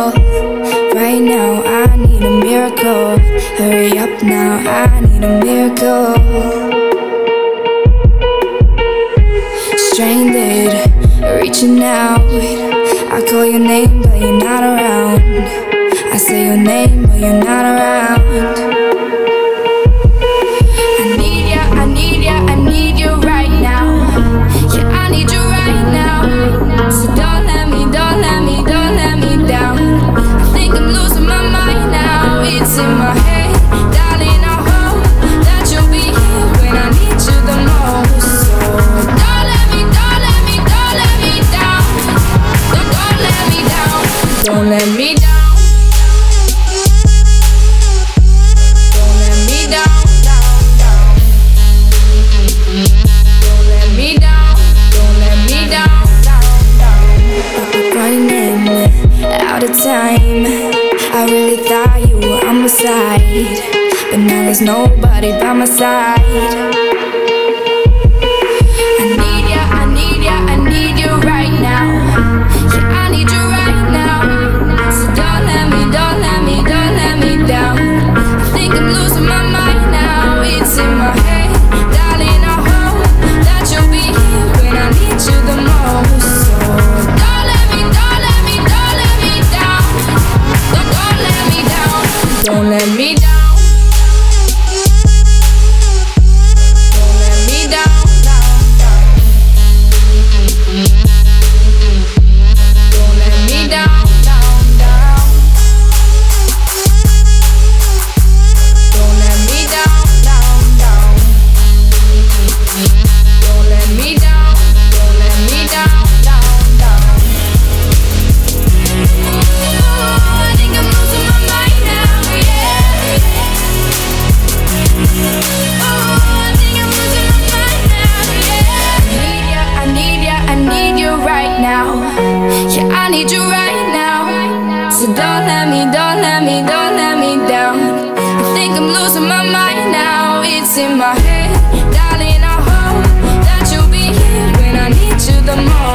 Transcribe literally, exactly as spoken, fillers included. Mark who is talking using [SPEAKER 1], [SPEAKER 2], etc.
[SPEAKER 1] miracle. Right now, I need a miracle. Hurry up now, I need a miracle. Stranded, reaching out. I call your name, but you're not around. I say your name, but you're not around. I need ya, I need ya, I need you right now. Yeah, I need you right now. So don't let me, don't let me, don't let me down. I think I'm losing my mind now. It's in my head, darling, I hope that you'll be here when I need you the most. So don't let me, don't let me, don't let me down. Don't, don't let me down. Don't let me down. Out of time, I really thought you were on my side, but now there's nobody by my side. I need ya, I need ya, I need you right now. Yeah, I need you right now. So don't let me, don't let me, don't let me down. I think I'm losing my mind now. It's in my head, darling, I hope that you'll be here when I need you the most. So don't let me, don't let me, don't let me down. Don't, don't let me down. Don't let me down. Don't let me down. Don't let me down. Down, down. Don't let me down. Down, down. Don't let me down. Don't let me down. Down, down. Oh, I think I'm losing my mind now, yeah. Oh, I think I'm losing my mind now, yeah. I need ya, I need ya, I need you right now. Yeah, I need you right now. So don't let me, don't let me, don't let me down. I think I'm losing my mind now. It's in my head, darling, I hope that you'll be here when I need you the most.